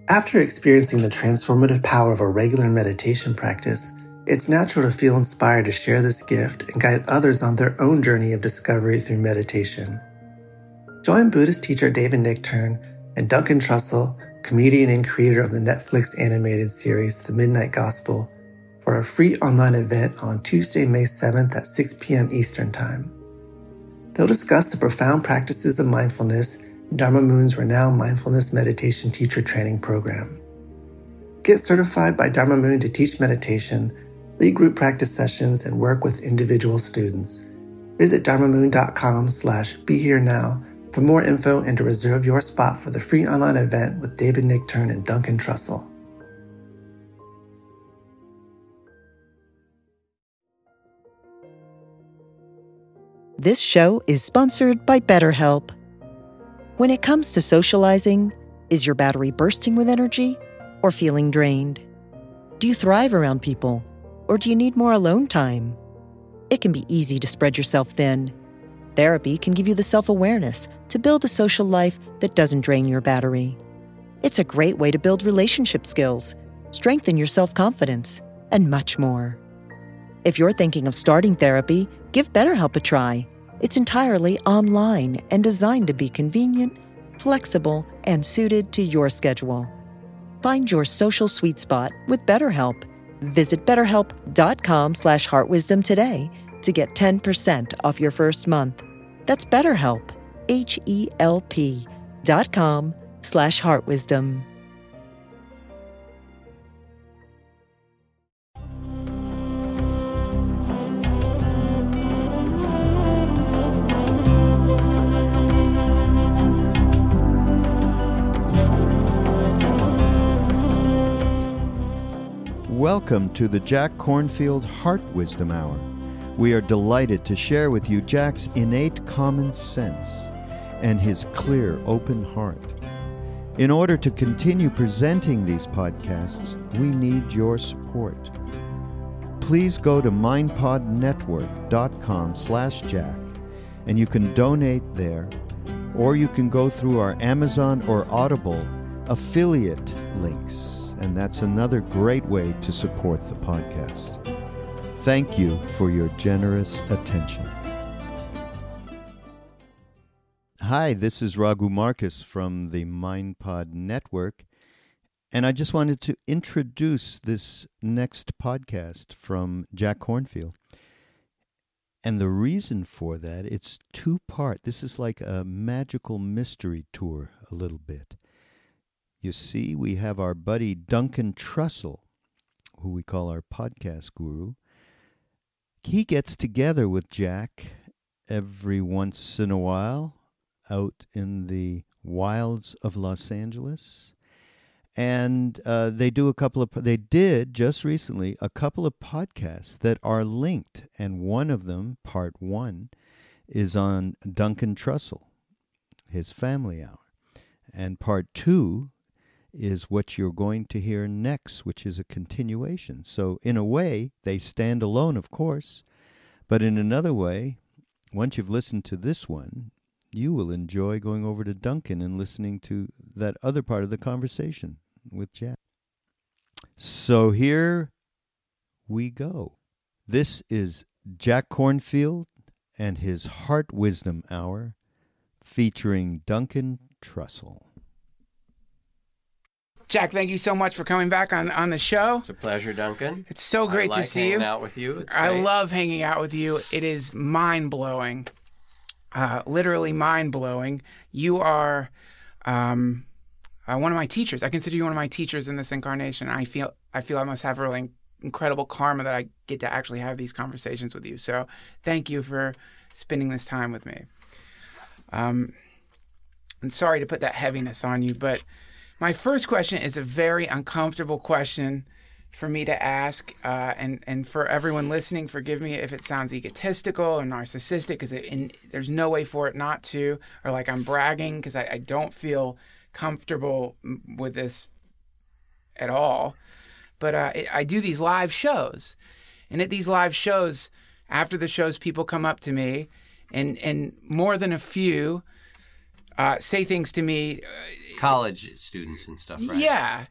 After experiencing the transformative power of a regular meditation practice, it's natural to feel inspired to share this gift and guide others on their own journey of discovery through meditation. Join Buddhist teacher David Nichtern and Duncan Trussell, comedian and creator of the Netflix animated series The Midnight Gospel, for a free online event on Tuesday, May 7th at 6 p.m. Eastern Time. They'll discuss the profound practices of mindfulness in Dharma Moon's renowned mindfulness meditation teacher training program. Get certified by Dharma Moon to teach meditation, lead group practice sessions, and work with individual students. Visit dharmamoon.com/beherenow for more info and to reserve your spot for the free online event with David Nichtern and Duncan Trussell. This show is sponsored by BetterHelp. When it comes to socializing, is your battery bursting with energy or feeling drained? Do you thrive around people, or do you need more alone time? It can be easy to spread yourself thin. Therapy can give you the self-awareness to build a social life that doesn't drain your battery. It's a great way to build relationship skills, strengthen your self-confidence, and much more. If you're thinking of starting therapy, give BetterHelp a try. It's entirely online and designed to be convenient, flexible, and suited to your schedule. Find your social sweet spot with BetterHelp. Visit BetterHelp.com/heartwisdom today to get 10% off your first month. That's BetterHelp, HELP.com/heartwisdom. Welcome to the Jack Kornfield Heart Wisdom Hour. We are delighted to share with you Jack's innate common sense and his clear, open heart. In order to continue presenting these podcasts, we need your support. Please go to mindpodnetwork.com/Jack and you can donate there, or you can go through our Amazon or Audible affiliate links. And that's another great way to support the podcast. Thank you for your generous attention. Hi, this is Raghu Marcus from the MindPod Network, and I just wanted to introduce this next podcast from Jack Kornfield. And the reason for that, it's two-part. This is like a magical mystery tour a little bit. You see, we have our buddy Duncan Trussell, who we call our podcast guru. He gets together with Jack every once in a while out in the wilds of Los Angeles. And they did just recently a couple of podcasts that are linked. And one of them, part 1, is on Duncan Trussell, his family hour. And part 2 is what you're going to hear next, which is a continuation. So in a way, they stand alone, of course, but in another way, once you've listened to this one, you will enjoy going over to Duncan and listening to that other part of the conversation with Jack. So here we go. This is Jack Kornfield and his Heart Wisdom Hour featuring Duncan Trussell. Jack, thank you so much for coming back on the show. It's a pleasure, Duncan. It's so great to see you. I like hanging out with you. It's I great. love hanging out with you. It is mind-blowing, literally mind-blowing. You are one of my teachers. I consider you one of my teachers in this incarnation. I feel I must have really incredible karma that I get to actually have these conversations with you. So thank you for spending this time with me. I'm sorry to put that heaviness on you, but my first question is a very uncomfortable question for me to ask, and for everyone listening, forgive me if it sounds egotistical or narcissistic, because there's no way for it not to, or like I'm bragging, because I don't feel comfortable with this at all. But I do these live shows, and at these live shows, after the shows, people come up to me, and more than a few say things to me. College students and stuff, right? Yeah.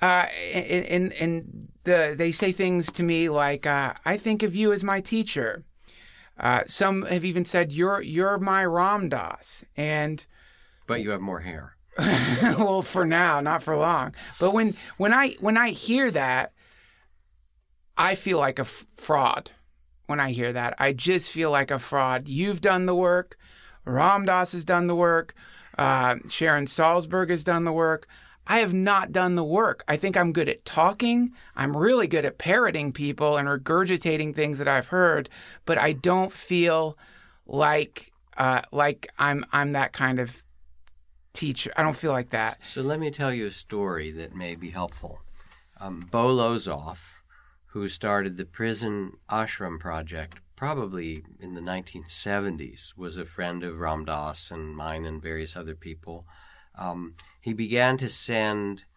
They say things to me like, I think of you as my teacher. Some have even said, you're my Ram Dass. But you have more hair. Well, for now, not for long. But when I hear that, I feel like a fraud. When I hear that, I just feel like a fraud. You've done the work. Ram Dass has done the work. Sharon Salzberg has done the work. I have not done the work. I think I'm good at talking. I'm really good at parroting people and regurgitating things that I've heard, but I don't feel like I'm that kind of teacher. I don't feel like that. So let me tell you a story that may be helpful. Bo Lozoff, who started the Prison Ashram Project probably in the 1970s, was a friend of Ram Dass and mine and various other people. He began to send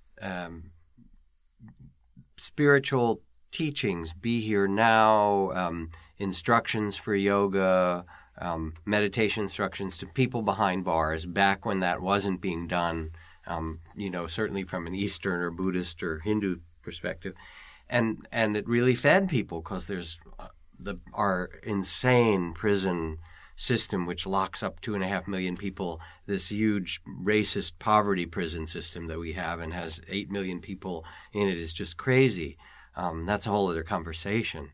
spiritual teachings, Be Here Now, instructions for yoga, meditation instructions to people behind bars back when that wasn't being done, certainly from an Eastern or Buddhist or Hindu perspective. And it really fed people because there's our insane prison system, which locks up 2.5 million people, this huge racist poverty prison system that we have and has 8 million people in it is just crazy. That's a whole other conversation,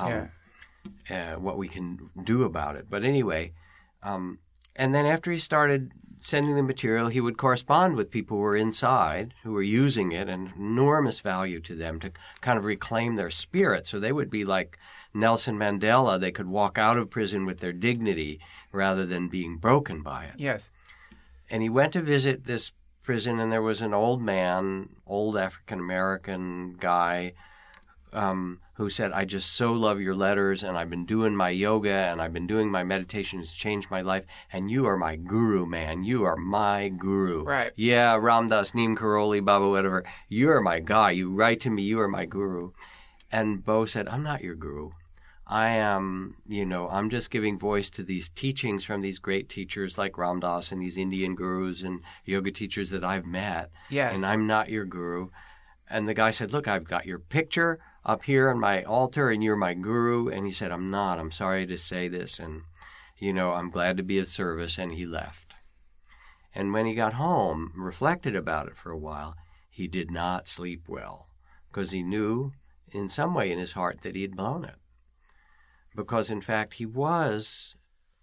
what we can do about it. But anyway, and then after he started sending the material, he would correspond with people who were inside, who were using it, and enormous value to them to kind of reclaim their spirit. So they would be like Nelson Mandela. They could walk out of prison with their dignity rather than being broken by it. Yes. And he went to visit this prison, and there was an old man, old African-American guy, who said, I just so love your letters, and I've been doing my yoga, and I've been doing my meditation. It's changed my life, and you are my guru, man. You are my guru. Right. Yeah, Ram Dass, Neem Karoli, Baba, whatever. You are my guy. You write to me, you are my guru. And Bo said, I'm not your guru. I am, I'm just giving voice to these teachings from these great teachers like Ram Dass and these Indian gurus and yoga teachers that I've met. Yes. And I'm not your guru. And the guy said, look, I've got your picture up here on my altar, and you're my guru. And he said, I'm not. I'm sorry to say this. And, I'm glad to be of service. And he left. And when he got home, reflected about it for a while, he did not sleep well because he knew in some way in his heart that he had blown it. Because, in fact, he was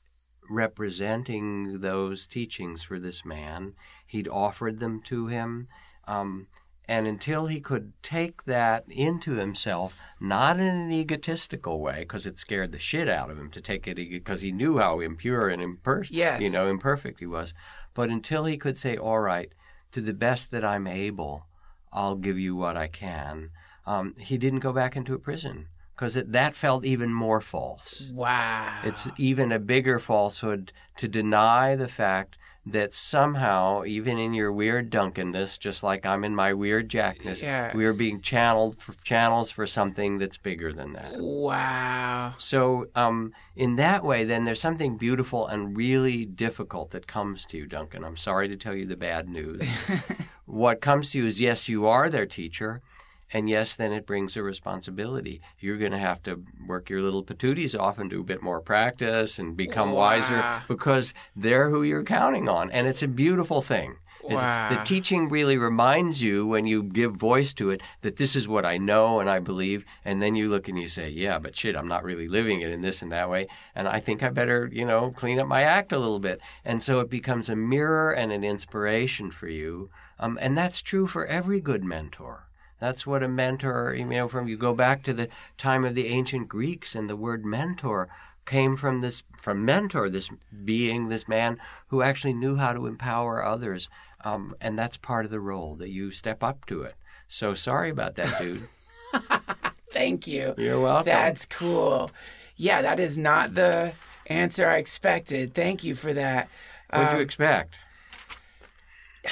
representing those teachings for this man. He'd offered them to him. And until he could take that into himself, not in an egotistical way, because it scared the shit out of him to take it, because he knew how impure and imperfect he was. But until he could say, all right, to the best that I'm able, I'll give you what I can, he didn't go back into a prison. Because that felt even more false. Wow. It's even a bigger falsehood to deny the fact that somehow, even in your weird Dunkenness, just like I'm in my weird Jackness, we are being channels for something that's bigger than that. Wow. So in that way, then there's something beautiful and really difficult that comes to you, Duncan. I'm sorry to tell you the bad news. What comes to you is, yes, you are their teacher. And yes, then it brings a responsibility. You're going to have to work your little patooties off and do a bit more practice and become wiser because they're who you're counting on. And it's a beautiful thing. Wow. The teaching really reminds you when you give voice to it that this is what I know and I believe. And then you look and you say, yeah, but shit, I'm not really living it in this and that way. And I think I better, clean up my act a little bit. And so it becomes a mirror and an inspiration for you. And that's true for every good mentor. That's what a mentor, you go back to the time of the ancient Greeks, and the word mentor came from mentor, this being, this man who actually knew how to empower others. And that's part of the role, that you step up to it. So sorry about that, dude. Thank you. You're welcome. That's cool. Yeah, that is not the answer I expected. Thank you for that. What did you expect?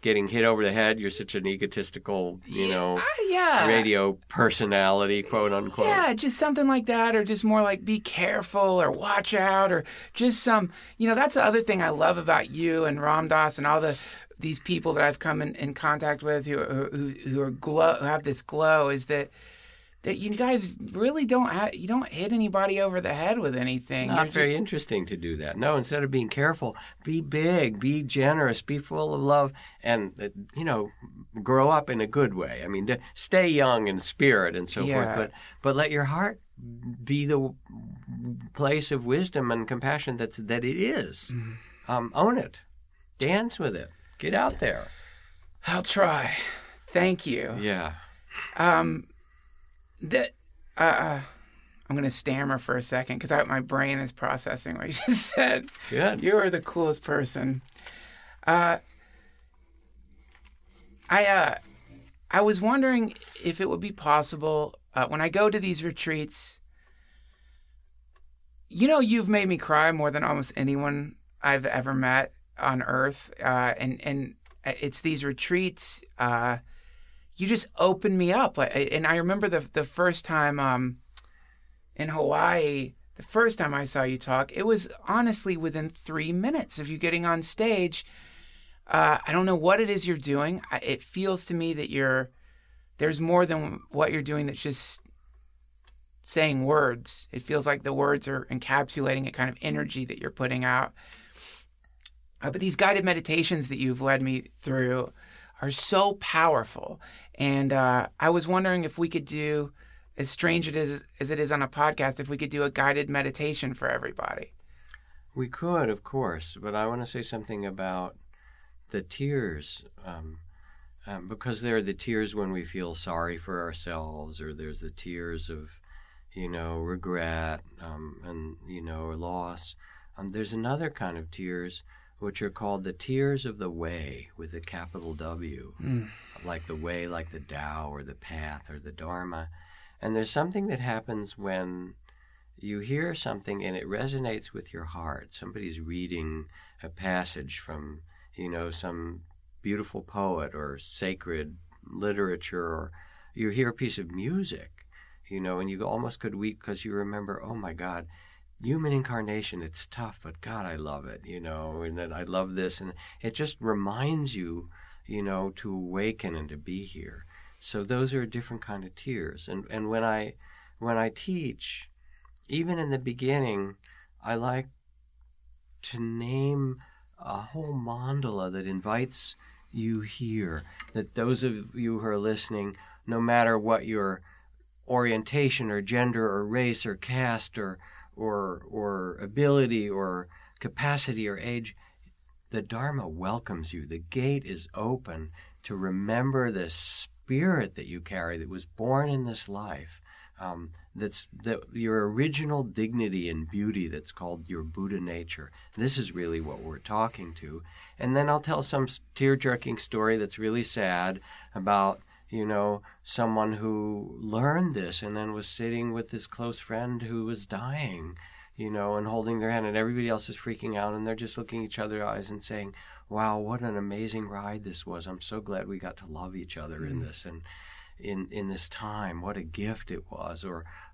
getting hit over the head. You're such an egotistical, Yeah. radio personality, quote unquote. Yeah, just something like that, or just more like be careful or watch out, or just some, that's the other thing I love about you and Ram Dass and all these people that I've come in contact with who have this glow, is that you guys really don't hit anybody over the head with anything. Not very interesting to do that. No, instead of being careful, be big, be generous, be full of love, and grow up in a good way. I mean, stay young in spirit and so forth, but let your heart be the place of wisdom and compassion that it is. Mm-hmm. Own it, dance with it, get out there. I'll try. Thank you. Yeah. I'm going to stammer for a second because my brain is processing what you just said. Good. You are the coolest person. I was wondering if it would be possible when I go to these retreats. You've made me cry more than almost anyone I've ever met on earth, and it's these retreats. You just opened me up. And I remember the first time in Hawaii, the first time I saw you talk, it was honestly within 3 minutes of you getting on stage. I don't know what it is you're doing. It feels to me that there's more than what you're doing that's just saying words. It feels like the words are encapsulating a kind of energy that you're putting out. But these guided meditations that you've led me through are so powerful. And I was wondering if we could do, as strange as it is on a podcast, if we could do a guided meditation for everybody. We could, of course, but I want to say something about the tears, because there are the tears when we feel sorry for ourselves, or there's the tears of, regret and, loss. There's another kind of tears which are called the tears of the way, with a capital W, like the way, like the Tao or the path or the Dharma. And there's something that happens when you hear something and it resonates with your heart. Somebody's reading a passage from, some beautiful poet or sacred literature, or you hear a piece of music, and you almost could weep because you remember, oh my God, human incarnation, it's tough, but God, I love it, and I love this. And it just reminds you, to awaken and to be here. So those are a different kind of tears. And when I teach, even in the beginning, I like to name a whole mandala that invites you here, that those of you who are listening, no matter what your orientation or gender or race or caste or ability or capacity or age, the Dharma welcomes you. The gate is open to remember the spirit that you carry, that was born in this life, that's your original dignity and beauty, that's called your Buddha nature. This is really what we're talking to. And then I'll tell some tear-jerking story that's really sad about someone who learned this and then was sitting with this close friend who was dying, and holding their hand, and everybody else is freaking out, and they're just looking each other in the eyes and saying, wow, what an amazing ride this was. I'm so glad we got to love each other in this, and in this time, what a gift it was.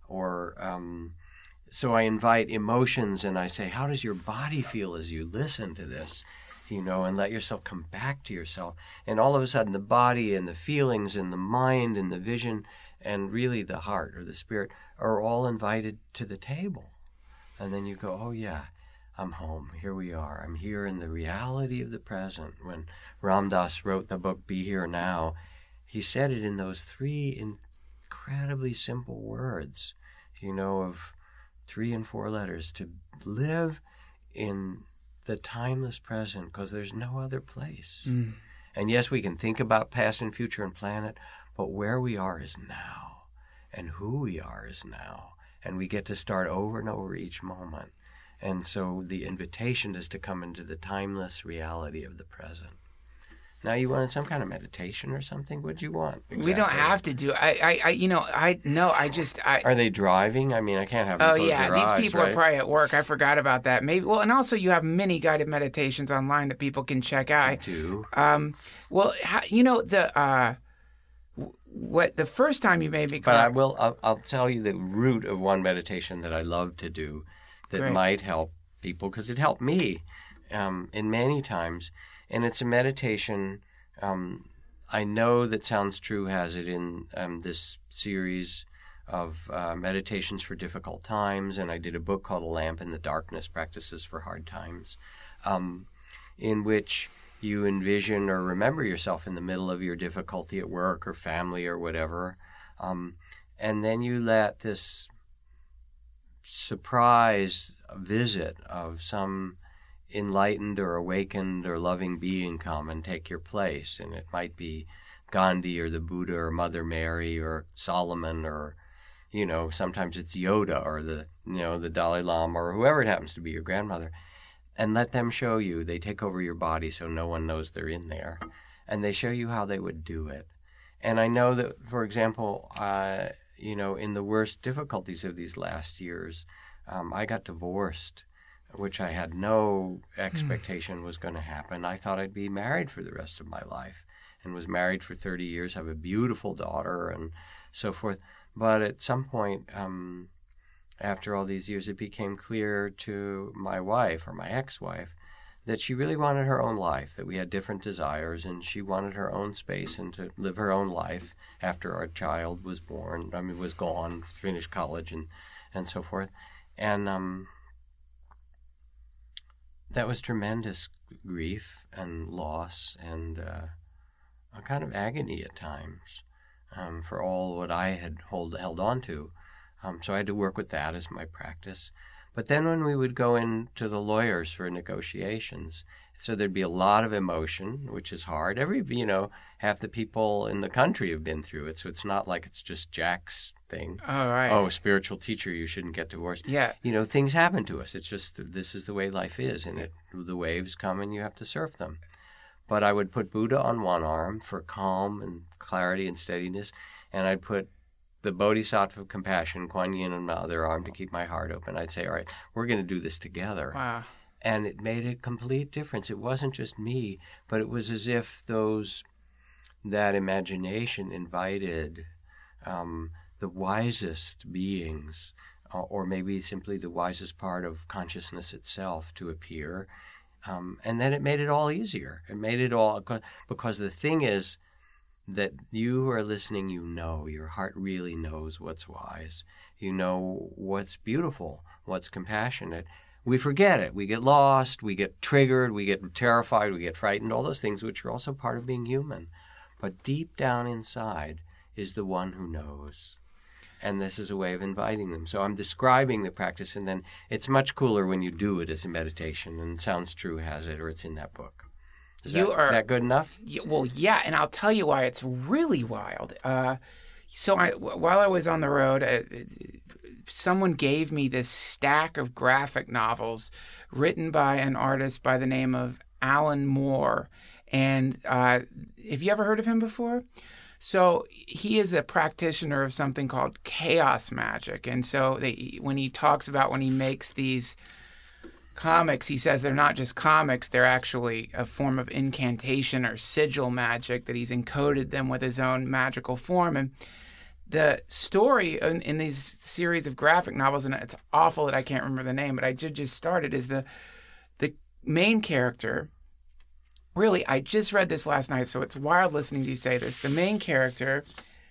So I invite emotions, and I say, how does your body feel as you listen to this? And let yourself come back to yourself. And all of a sudden, the body and the feelings and the mind and the vision and really the heart or the spirit are all invited to the table. And then you go, oh yeah, I'm home. Here we are. I'm here in the reality of the present. When Ram Dass wrote the book, Be Here Now, he said it in those 3 incredibly simple words, of 3 and 4 letters, to live in the timeless present, because there's no other place. And yes, we can think about past and future and plan it, but where we are is now, and who we are is now, and we get to start over and over each moment. And so the invitation is to come into the timeless reality of the present. Now you wanted some kind of meditation or something? What'd you want? Exactly? We don't have to do. Are they driving? I mean, I can't have them close their these eyes, people right? are probably at work. I forgot about that. Maybe. Well, and also you have many guided meditations online that people can check out. I do. The first time you made me. But I'll tell you the root of one meditation that I love to do that might help people, because it helped me in many times. And it's a meditation, I know that Sounds True has it in this series of meditations for difficult times, and I did a book called A Lamp in the Darkness, Practices for Hard Times, in which you envision or remember yourself in the middle of your difficulty at work or family or whatever, and then you let this surprise visit of some enlightened or awakened or loving being come and take your place. And it might be Gandhi or the Buddha or Mother Mary or Solomon, or, sometimes it's Yoda or the Dalai Lama or whoever it happens to be, your grandmother. And let them show you. They take over your body so no one knows they're in there. And they show you how they would do it. And I know that, for example, in the worst difficulties of these last years, I got divorced, which I had no expectation was going to happen. I thought I'd be married for the rest of my life, and was married for 30 years, have a beautiful daughter and so forth. But at some point, after all these years, it became clear to my wife, or my ex-wife, that she really wanted her own life, that we had different desires, and she wanted her own space and to live her own life after our child was born, was gone, finished college and so forth. And that was tremendous grief and loss and a kind of agony at times for all what I had held on to. So I had to work with that as my practice. But then when we would go into the lawyers for negotiations, so there'd be a lot of emotion, which is hard. Half the people in the country have been through it, so it's not like it's just Jack's thing. Oh, right. Oh, spiritual teacher, you shouldn't get divorced. Yeah. Things happen to us. It's just, this is the way life is, and the waves come and you have to surf them. But I would put Buddha on one arm for calm and clarity and steadiness, and I'd put the Bodhisattva of compassion, Kuan Yin, on my other arm to keep my heart open. I'd say, all right, we're going to do this together. Wow. And it made a complete difference. It wasn't just me, but it was as if that imagination invited the wisest beings, or maybe simply the wisest part of consciousness itself, to appear. And then it made it all easier. It made it all, because the thing is that you who are listening, your heart really knows what's wise. You know what's beautiful, what's compassionate. We forget it. We get lost, we get triggered, we get terrified, we get frightened, all those things which are also part of being human. But deep down inside is the one who knows. And this is a way of inviting them. So I'm describing the practice, and then it's much cooler when you do it as a meditation, and Sounds True has it, or it's in that book. Is that good enough? Well, yeah, and I'll tell you why it's really wild. While I was on the road, someone gave me this stack of graphic novels written by an artist by the name of Alan Moore. And have you ever heard of him before? So he is a practitioner of something called chaos magic. And so when he talks about when he makes these comics, he says they're not just comics, they're actually a form of incantation or sigil magic, that he's encoded them with his own magical form. And the story in these series of graphic novels, and it's awful that I can't remember the name, but I just started, is the main character. Really, I just read this last night, so it's wild listening to you say this. The main character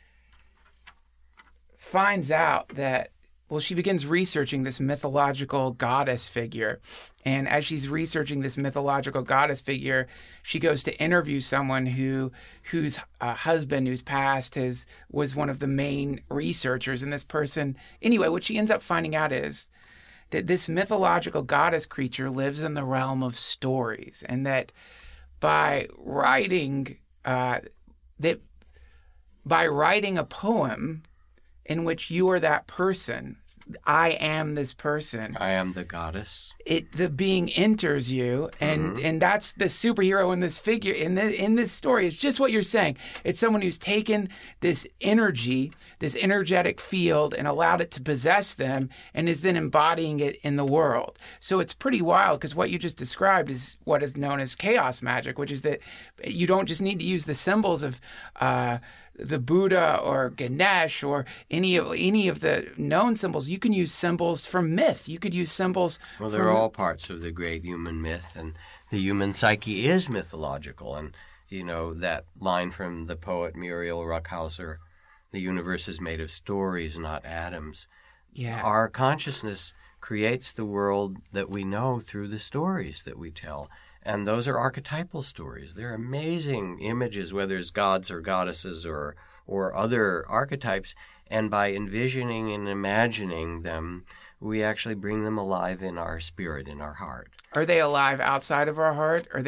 finds out that, she begins researching this mythological goddess figure. And as she's researching this mythological goddess figure, she goes to interview someone whose husband, who's passed, was one of the main researchers. And this person, anyway, what she ends up finding out is that this mythological goddess creature lives in the realm of stories, and that by writing a poem in which you are that person, I am this person. I am the goddess. The being enters you, and that's the superhero in this figure in this story. It's just what you're saying. It's someone who's taken this energy, this energetic field, and allowed it to possess them, and is then embodying it in the world. So it's pretty wild, because what you just described is what is known as chaos magic, which is that you don't just need to use the symbols of the Buddha or Ganesh or any of the known symbols. You can use symbols from myth. You could use symbols. Well, they're all parts of the great human myth, and the human psyche is mythological. And that line from the poet Muriel Rukeyser, "The universe is made of stories, not atoms." Yeah, our consciousness creates the world that we know through the stories that we tell. And those are archetypal stories. They're amazing images, whether it's gods or goddesses or other archetypes. And by envisioning and imagining them, we actually bring them alive in our spirit, in our heart. Are they alive outside of our heart? Are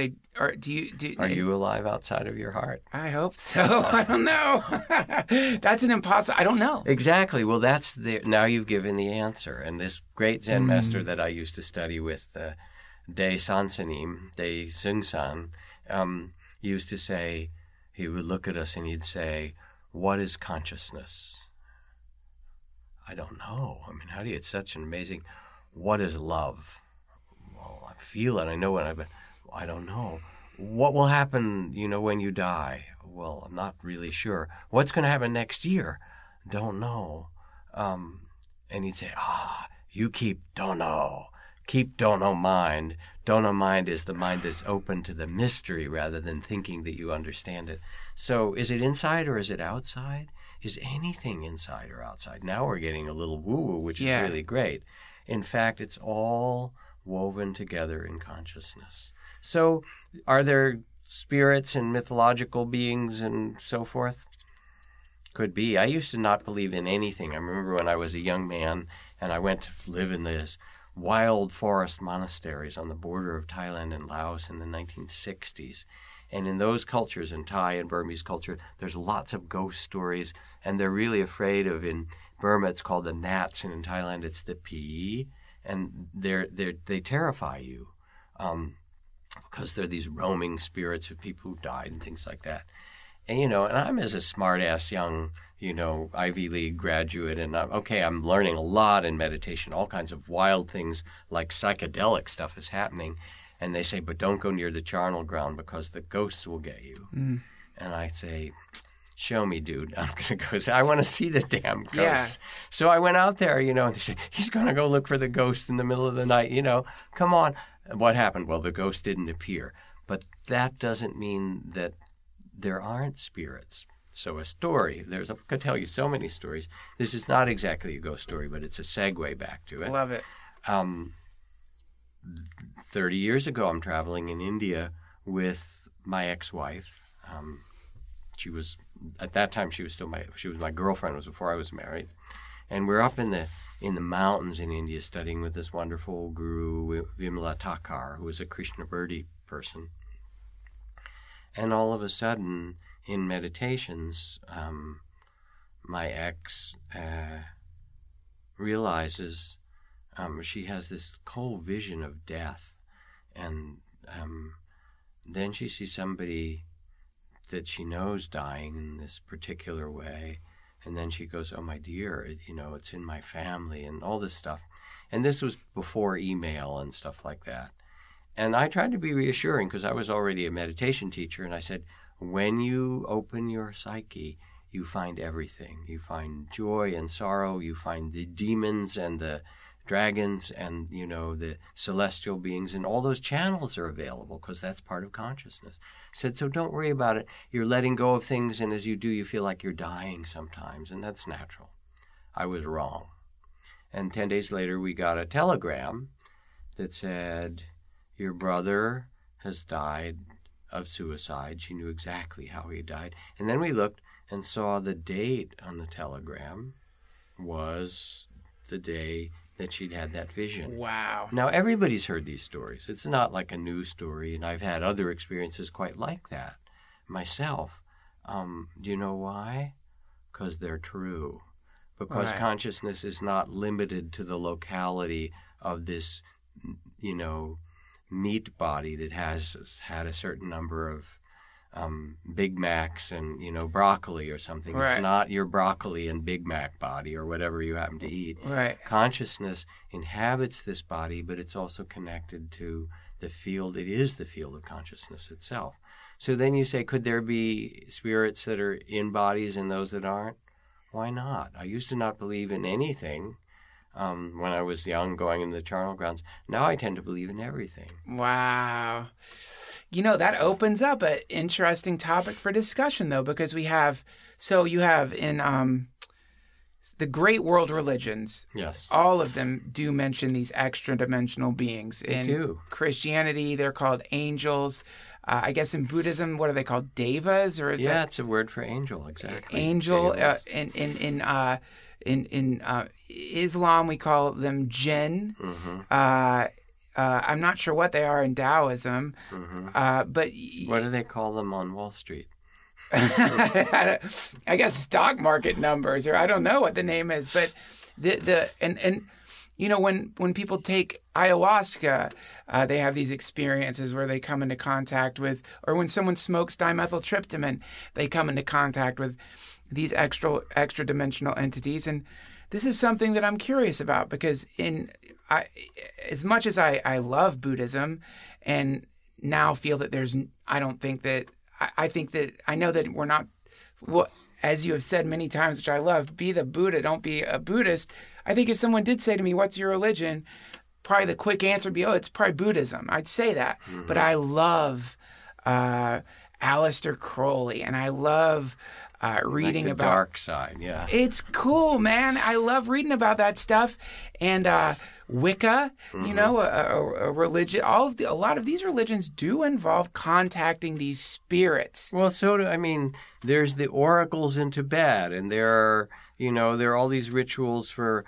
you alive outside of your heart? I hope so. I don't know. That's an impossible. I don't know. Exactly. Well, now you've given the answer. And this great Zen master that I used to study with, Dae Sansanim, Dae Seung-san, used to say, he would look at us and he'd say, "What is consciousness?" I don't know. I mean, how do you, it's such an amazing, what is love? Well, I feel it. I know it, but I don't know. What will happen, when you die? Well, I'm not really sure. What's going to happen next year? Don't know. And he'd say, you don't know. Keep don't know mind. Don't know mind is the mind that's open to the mystery rather than thinking that you understand it. So is it inside or is it outside? Is anything inside or outside? Now we're getting a little woo-woo, which is really great. In fact, it's all woven together in consciousness. So are there spirits and mythological beings and so forth? Could be. I used to not believe in anything. I remember when I was a young man and I went to live in this wild forest monasteries on the border of Thailand and Laos in the 1960s. And in those cultures, in Thai and Burmese culture, there's lots of ghost stories, and they're really afraid of, in Burma it's called the Nats, and in Thailand it's the Pi, and they terrify you because they're these roaming spirits of people who've died and things like that. And, and I'm as a smart-ass young, Ivy League graduate, and I'm learning a lot in meditation. All kinds of wild things like psychedelic stuff is happening. And they say, but don't go near the charnel ground because the ghosts will get you. And I say, show me, dude. I'm going to go. I want to see the damn ghost. Yeah. So I went out there, and they say, he's going to go look for the ghost in the middle of the night. Come on. What happened? Well, the ghost didn't appear. But that doesn't mean that there aren't spirits. So a story, I could tell you so many stories. This is not exactly a ghost story, but it's a segue back to it. Love it. 30 years ago, I'm traveling in India with my ex-wife. She was, at that time, she was my girlfriend. It was before I was married. And we're up in the mountains in India studying with this wonderful guru, Vimala Thakar, who was a Krishnabirdi person. And all of a sudden, in meditations, my ex realizes she has this cold vision of death. And then she sees somebody that she knows dying in this particular way. And then she goes, oh, my dear, it's in my family and all this stuff. And this was before email and stuff like that. And I tried to be reassuring because I was already a meditation teacher. And I said, when you open your psyche, you find everything. You find joy and sorrow. You find the demons and the dragons and, the celestial beings. And all those channels are available because that's part of consciousness. I said, so don't worry about it. You're letting go of things. And as you do, you feel like you're dying sometimes. And that's natural. I was wrong. And 10 days later, we got a telegram that said, your brother has died of suicide. She knew exactly how he died. And then we looked and saw the date on the telegram was the day that she'd had that vision. Wow. Now, everybody's heard these stories. It's not like a new story, and I've had other experiences quite like that myself. Do you know why? Because they're true. because Right. consciousness is not limited to the locality of this, meat body that has had a certain number of Big Macs and, broccoli or something. Right. It's not your broccoli and Big Mac body or whatever you happen to eat. Right. Consciousness inhabits this body, but it's also connected to the field. It is the field of consciousness itself. So then you say, could there be spirits that are in bodies and those that aren't? Why not? I used to not believe in anything when I was young, going into the charnel grounds. Now I tend to believe in everything. Wow. That opens up an interesting topic for discussion, though, because you have in the great world religions, Yes. all of them do mention these extra-dimensional beings. In do. Christianity, they're called angels. I guess in Buddhism, what are they called? Devas, or is that It's a word for angel, exactly. angel? Devas. In Islam, we call them jinn. I'm not sure what they are in Taoism, but What do they call them on Wall Street? I guess stock market numbers, or I don't know what the name is, but when people take ayahuasca, they have these experiences where they come into contact with, or when someone smokes dimethyltryptamine, they come into contact with these extra dimensional entities. And this is something that I'm curious about, because as much as I love Buddhism and now feel that I think that I know that we're not, as you have said many times, which I love, be the Buddha, don't be a Buddhist. I think if someone did say to me, what's your religion? Probably the quick answer would be, it's probably Buddhism. I'd say that. But I love Aleister Crowley, and I love reading the about dark side. Yeah, it's cool, man. I love reading about that stuff. And Wicca, a religion. A lot of these religions do involve contacting these spirits. Well, there's the oracles in Tibet, and there are all these rituals for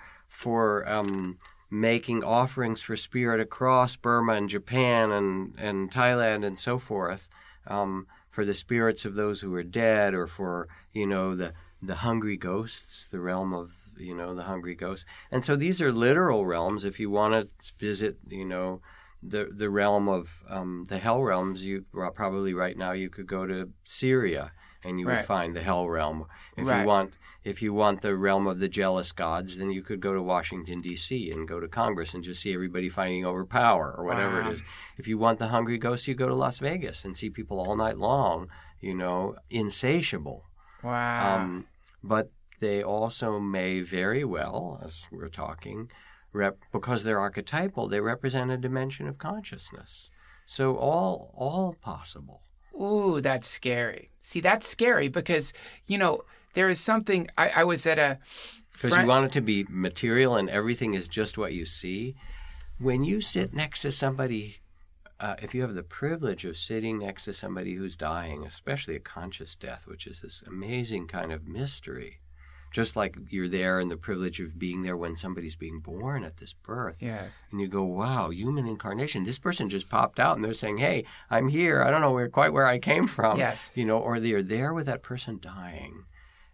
making offerings for spirit across Burma and Japan and Thailand and so forth, for the spirits of those who are dead, or for the hungry ghosts, the realm of the hungry ghosts. And so these are literal realms. If you want to visit the realm of the hell realms, you probably right now you could go to Syria and you would Right. find the hell realm. Right. If you want the realm of the jealous gods, then you could go to Washington, D.C. and go to Congress and just see everybody fighting over power or whatever Wow. it is. If you want the hungry ghosts, you go to Las Vegas and see people all night long, insatiable. Wow. But they also may very well, as we're talking, because they're archetypal, they represent a dimension of consciousness. So all possible. Ooh, that's scary. See, that's scary because, there is something. I was at a Because you want it to be material and everything is just what you see. When you sit next to somebody, if you have the privilege of sitting next to somebody who's dying, especially a conscious death, which is this amazing kind of mystery, just like you're there and the privilege of being there when somebody's being born at this birth. yes. And you go, wow, human incarnation. This person just popped out and they're saying, hey, I'm here. I don't know quite where I came from. Yes. Or they're there with that person dying.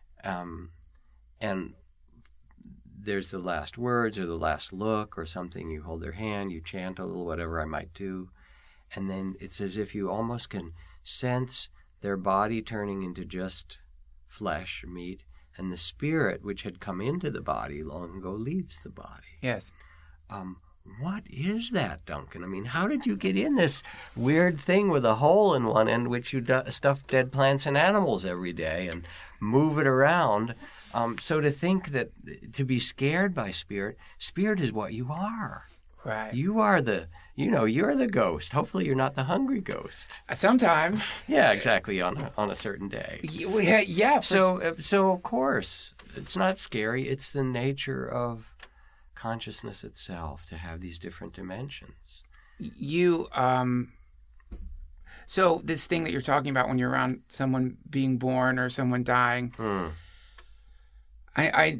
And there's the last words or the last look or something. You hold their hand, you chant a little, whatever I might do. And then it's as if you almost can sense their body turning into just flesh, meat, and the spirit which had come into the body long ago leaves the body. Yes. What is that, Duncan? How did you get in this weird thing with a hole in one end which you stuff dead plants and animals every day and move it around? So to think that, to be scared by spirit is what you are. Right. You are you're the ghost. Hopefully you're not the hungry ghost. Sometimes. Yeah, exactly, on a certain day. Yeah. So of course, it's not scary. It's the nature of consciousness itself to have these different dimensions. So this thing that you're talking about when you're around someone being born or someone dying, I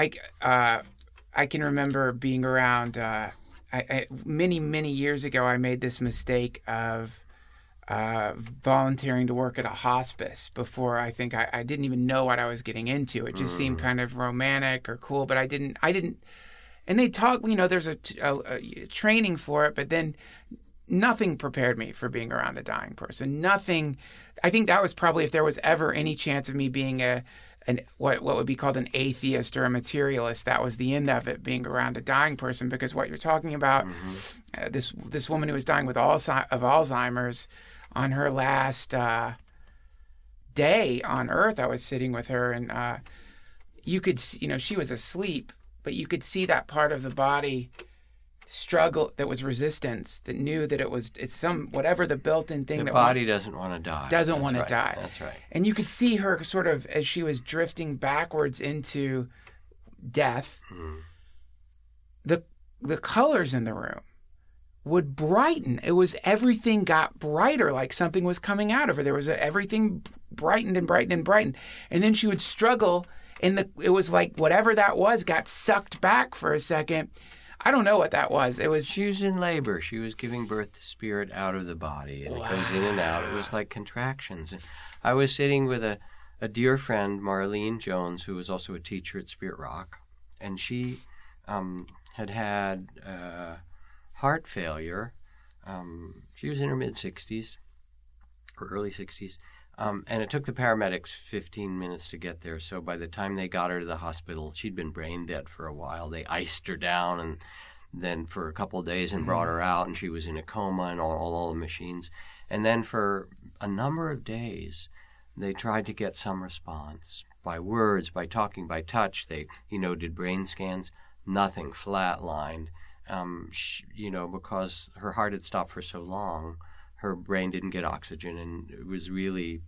can remember being around. Many years ago, I made this mistake of volunteering to work at a hospice before I think I didn't even know what I was getting into. It just seemed kind of romantic or cool, but I didn't. And they talk, there's a training for it, but then nothing prepared me for being around a dying person. Nothing. I think that was probably, if there was ever any chance of me being what would be called an atheist or a materialist, that was the end of it, being around a dying person. Because what you're talking about, this woman who was dying of Alzheimer's, on her last day on Earth, I was sitting with her, and you could, she was asleep, but you could see that part of the body struggle, that was resistance, that knew that it's some, whatever the built-in thing. The body doesn't want to die. Doesn't want to die. That's right. And you could see her sort of, as she was drifting backwards into death, the colors in the room would brighten. Everything got brighter, like something was coming out of her. There was everything brightened and brightened and brightened. And then she would struggle, and it was like whatever that was got sucked back for a second. I don't know what that was. She was in labor. She was giving birth to spirit out of the body, and it goes in and out. It was like contractions. And I was sitting with a dear friend, Marlene Jones, who was also a teacher at Spirit Rock, and she had heart failure. She was in her mid-60s or early 60s, and it took the paramedics 15 minutes to get there. So by the time they got her to the hospital, she'd been brain dead for a while. They iced her down and then for a couple of days and brought her out, and she was in a coma and all the machines. And then for a number of days, they tried to get some response by words, by talking, by touch. They, did brain scans. Nothing, flatlined. Because her heart had stopped for so long, her brain didn't get oxygen, and it was really,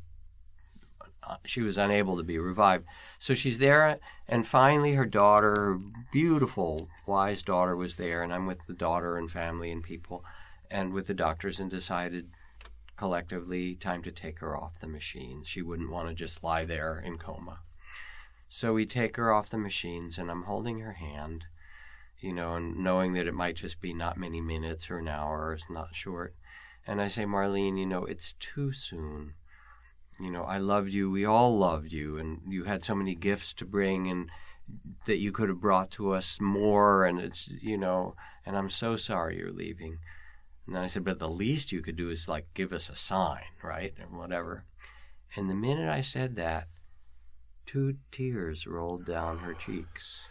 she was unable to be revived. So she's there, and finally her daughter, her beautiful, wise daughter, was there, and I'm with the daughter and family and people, and with the doctors, and decided collectively time to take her off the machines. She wouldn't want to just lie there in coma. So we take her off the machines, and I'm holding her hand, and knowing that it might just be not many minutes or an hour, it's not short. And I say, Marlene, it's too soon. I loved you. We all loved you. And you had so many gifts to bring, and that you could have brought to us more. And it's, and I'm so sorry you're leaving. And then I said, but the least you could do is give us a sign, right? And whatever. And the minute I said that, 2 tears rolled down her cheeks.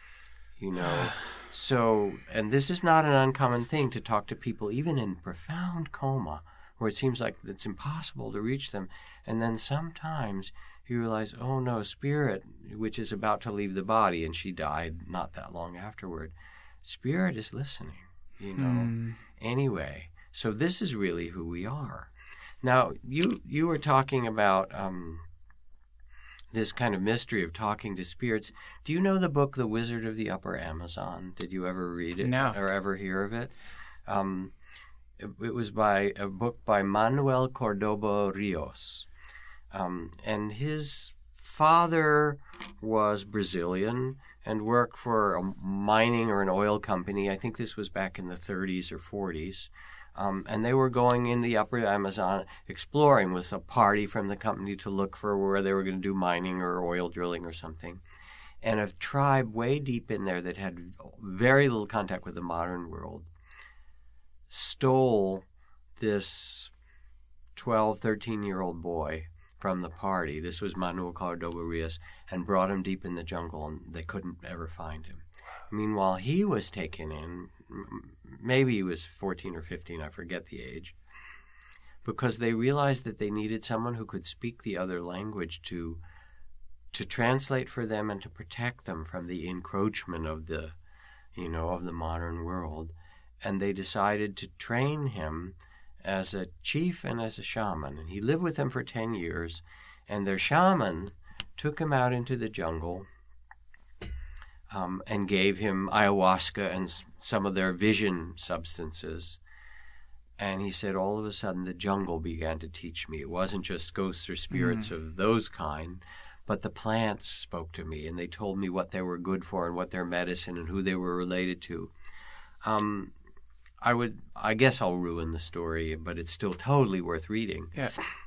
So, and this is not an uncommon thing to talk to people, even in profound coma, where it seems like it's impossible to reach them. And then sometimes you realize, oh no, spirit, which is about to leave the body, and she died not that long afterward, spirit is listening, Anyway, so this is really who we are. Now, you were talking about this kind of mystery of talking to spirits. Do you know the book The Wizard of the Upper Amazon? Did you ever read it? No. Or ever hear of it? It was a book by Manuel Cordoba Rios. And his father was Brazilian and worked for a mining or an oil company. I think this was back in the 30s or 40s. And they were going in the upper Amazon exploring with a party from the company to look for where they were going to do mining or oil drilling or something. And a tribe way deep in there that had very little contact with the modern world stole this 12, 13-year-old boy from the party. This was Manuel Cordoba Rios, and brought him deep in the jungle, and they couldn't ever find him. Meanwhile, he was taken in. Maybe he was 14 or 15, I forget the age, because they realized that they needed someone who could speak the other language to translate for them and to protect them from the encroachment of the modern world. And they decided to train him as a chief and as a shaman. And he lived with them for 10 years, and their shaman took him out into the jungle and gave him ayahuasca and some of their vision substances. And he said, all of a sudden, the jungle began to teach me. It wasn't just ghosts or spirits of those kind, but the plants spoke to me, and they told me what they were good for and what their medicine and who they were related to. I guess I'll ruin the story, but it's still totally worth reading. Yeah.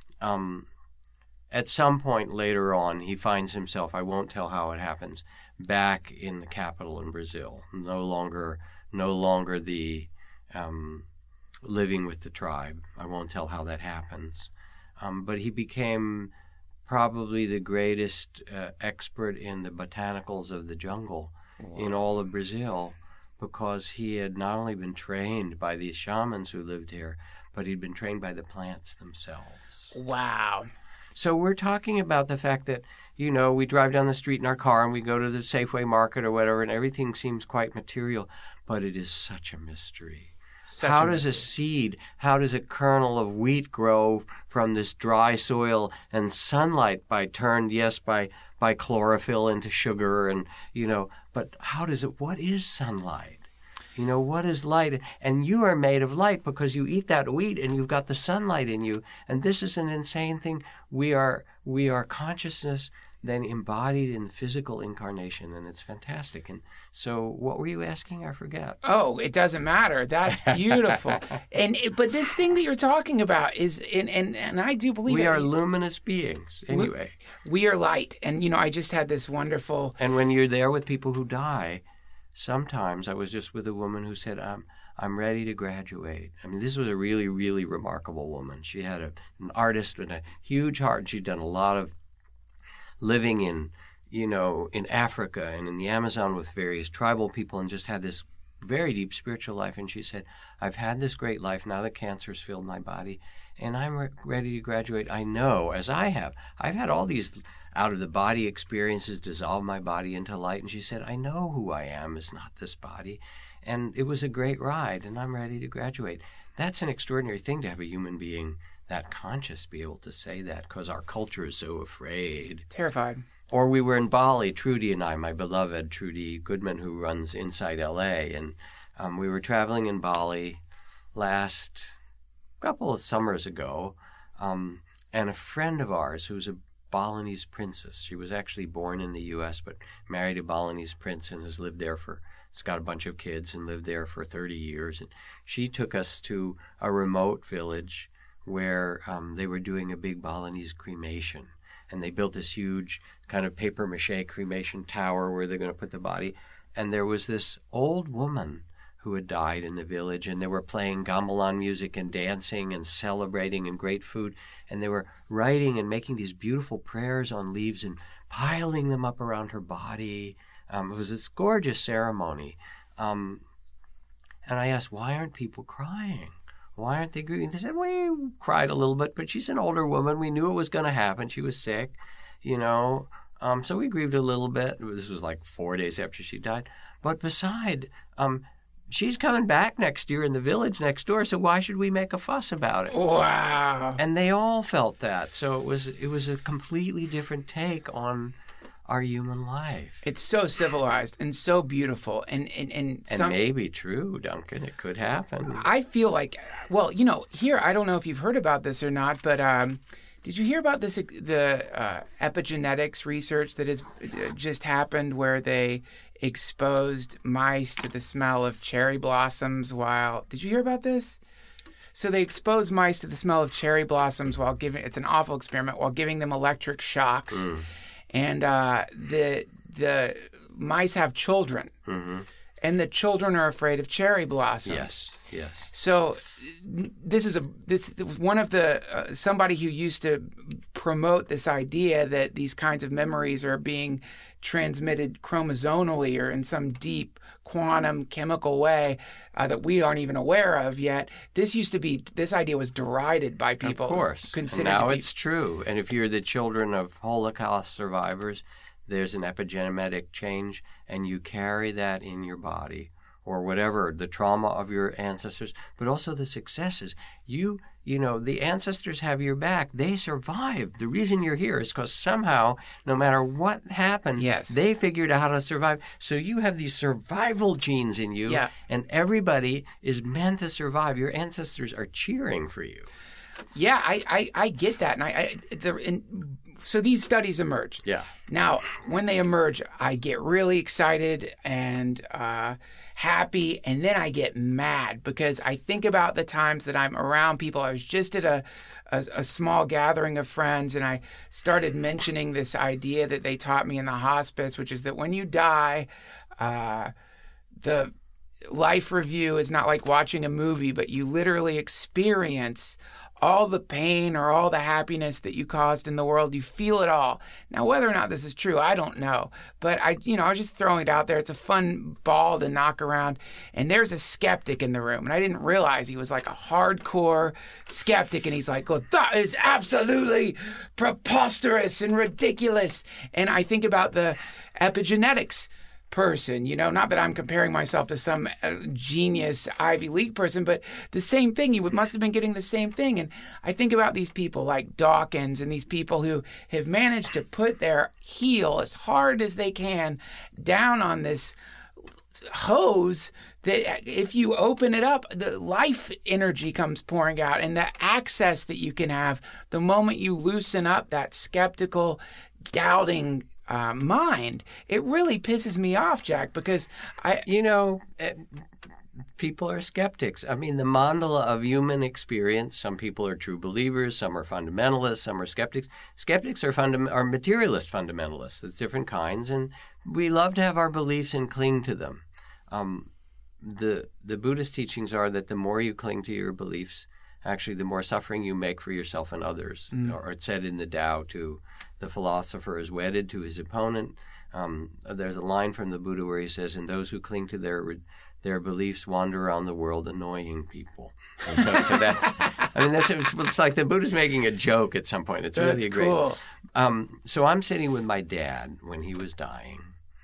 At some point later on, he finds himself, I won't tell how it happens, back in the capital in Brazil. No longer the living with the tribe. I won't tell how that happens. But he became probably the greatest expert in the botanicals of the jungle in all of Brazil, because he had not only been trained by these shamans who lived here, but he'd been trained by the plants themselves. Wow. So we're talking about the fact that, we drive down the street in our car and we go to the Safeway market or whatever, and everything seems quite material, but it is such a mystery. How does a seed, how does a kernel of wheat grow from this dry soil and sunlight by chlorophyll into sugar and, but what is sunlight? What is light? And you are made of light because you eat that wheat and you've got the sunlight in you. And this is an insane thing. We are consciousness then embodied in physical incarnation, and it's fantastic. And so what were you asking? I forget. Oh, it doesn't matter. That's beautiful. But this thing that you're talking about is, and I do believe we are luminous beings. Anyway. We are light. And, I just had this wonderful... And when you're there with people who die... Sometimes I was just with a woman who said, I'm ready to graduate. I mean, this was a really, really remarkable woman. She had an artist with a huge heart. She'd done a lot of living in Africa and in the Amazon with various tribal people and just had this very deep spiritual life. And she said, I've had this great life. Now that cancer's filled my body and I'm ready to graduate. I know, as I've had all these out-of-the-body experiences dissolve my body into light. And she said, I know who I am is not this body. And it was a great ride, and I'm ready to graduate. That's an extraordinary thing to have a human being that conscious be able to say that, because our culture is so afraid. Terrified. Or we were in Bali, Trudy and I, my beloved Trudy Goodman, who runs Inside LA. And we were traveling in Bali last couple of summers ago. And a friend of ours who's a Balinese princess. She was actually born in the U.S. but married a Balinese prince and has lived there it's got a bunch of kids and lived there for 30 years. And she took us to a remote village where they were doing a big Balinese cremation. And they built this huge kind of papier-mâché cremation tower where they're going to put the body. And there was this old woman who had died in the village, and they were playing gamelan music and dancing and celebrating and great food, and they were writing and making these beautiful prayers on leaves and piling them up around her body. It was this gorgeous ceremony. And I asked, why aren't people crying? Why aren't they grieving? They said, we cried a little bit, but she's an older woman. We knew it was going to happen. She was sick, so we grieved a little bit. This was like 4 days after she died. But beside... she's coming back next year in the village next door, so why should we make a fuss about it? Wow. And they all felt that. So it was a completely different take on our human life. It's so civilized and so beautiful. And maybe true, Duncan. It could happen. I feel like, here, I don't know if you've heard about this or not, but did you hear about this, the epigenetics research that has just happened where they exposed mice to the smell of cherry blossoms did you hear about this? So they exposed mice to the smell of cherry blossoms it's an awful experiment, while giving them electric shocks. Mm. And the mice have children. Mm-hmm. And the children are afraid of cherry blossoms. Yes. So this is one of the somebody who used to promote this idea that these kinds of memories are being transmitted chromosomally or in some deep quantum chemical way that we aren't even aware of yet. This idea was derided by people. Of course. And now it's true. And if you're the children of Holocaust survivors, there's an epigenetic change, and you carry that in your body, or whatever, the trauma of your ancestors, but also the successes. The ancestors have your back. They survived. The reason you're here is because somehow, no matter what happened, they figured out how to survive. So you have these survival genes in you, and everybody is meant to survive. Your ancestors are cheering for you. Yeah, I get that. And so these studies emerge. Yeah. Now, when they emerge, I get really excited and happy, and then I get mad because I think about the times that I'm around people. I was just at a small gathering of friends, and I started mentioning this idea that they taught me in the hospice, which is that when you die, the life review is not like watching a movie, but you literally experience all the pain or all the happiness that you caused in the world. You feel it all. Now, whether or not this is true, I don't know. But I was just throwing it out there. It's a fun ball to knock around. And there's a skeptic in the room. And I didn't realize he was like a hardcore skeptic. And he's like, oh, that is absolutely preposterous and ridiculous. And I think about the epigenetics person, not that I'm comparing myself to some genius Ivy League person, but the same thing. You must have been getting the same thing. And I think about these people like Dawkins and these people who have managed to put their heel as hard as they can down on this hose that if you open it up, the life energy comes pouring out, and the access that you can have the moment you loosen up that skeptical, doubting mind. It really pisses me off, Jack, because people are skeptics. I mean, the mandala of human experience, some people are true believers, some are fundamentalists, some are skeptics. Skeptics are materialist fundamentalists. It's different kinds, and we love to have our beliefs and cling to them. The Buddhist teachings are that the more you cling to your beliefs, actually the more suffering you make for yourself and others. Or it's said in the Tao too, the philosopher is wedded to his opponent. There's a line from the Buddha where he says, and those who cling to their beliefs wander around the world annoying people. So it's like the Buddha's making a joke at some point. It's really great. Cool. So I'm sitting with my dad when he was dying.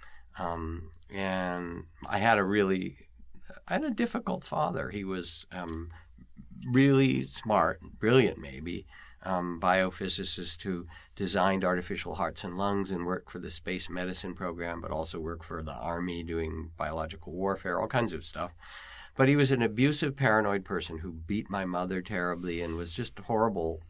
And I had a difficult father. He was really smart, brilliant maybe, biophysicist who designed artificial hearts and lungs and worked for the space medicine program, but also worked for the army doing biological warfare, all kinds of stuff. But he was an abusive, paranoid person who beat my mother terribly and was just horrible,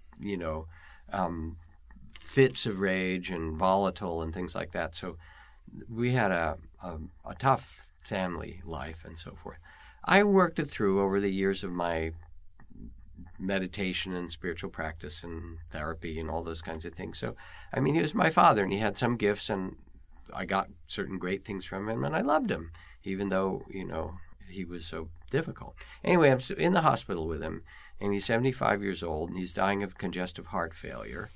fits of rage and volatile and things like that. So we had a tough family life and so forth. I worked it through over the years of my meditation and spiritual practice and therapy and all those kinds of things. So, I mean, he was my father, and he had some gifts, and I got certain great things from him, and I loved him, even though, he was so difficult. Anyway, I'm in the hospital with him, and he's 75 years old, and he's dying of congestive heart failure.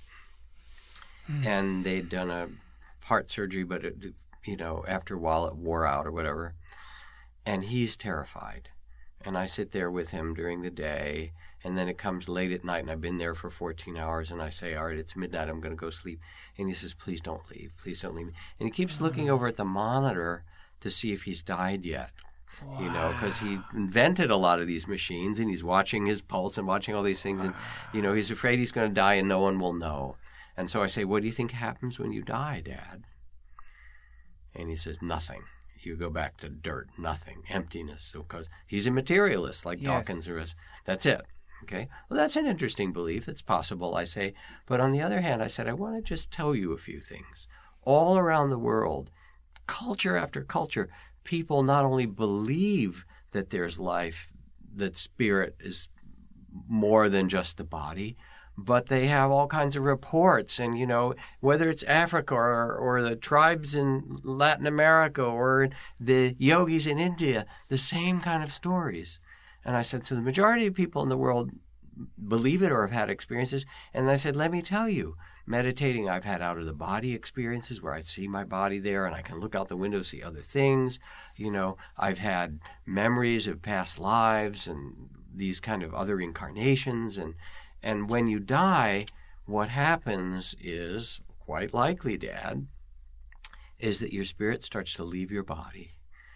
And they'd done a heart surgery, but, after a while it wore out or whatever. And he's terrified. And I sit there with him during the day, and then it comes late at night, and I've been there for 14 hours, and I say, all right, it's midnight, I'm going to go sleep. And he says, please don't leave. Please don't leave me. And he keeps looking over at the monitor to see if he's died yet, because he invented a lot of these machines, and he's watching his pulse and watching all these things, and, he's afraid he's going to die and no one will know. And so I say, what do you think happens when you die, Dad? And he says, nothing. You go back to dirt, nothing, emptiness. Because he's a materialist like Dawkins or us. That's it. Okay? Well, that's an interesting belief. It's possible, I say. But on the other hand, I said, I want to just tell you a few things. All around the world, culture after culture, people not only believe that there's life, that spirit is more than just the body, but they have all kinds of reports. And, whether it's Africa or the tribes in Latin America or the yogis in India, the same kind of stories. And I said, so the majority of people in the world believe it or have had experiences. And I said, let me tell you, meditating, I've had out-of-the-body experiences where I see my body there and I can look out the window, see other things. I've had memories of past lives and these kind of other incarnations. And when you die, what happens is, quite likely, Dad, is that your spirit starts to leave your body,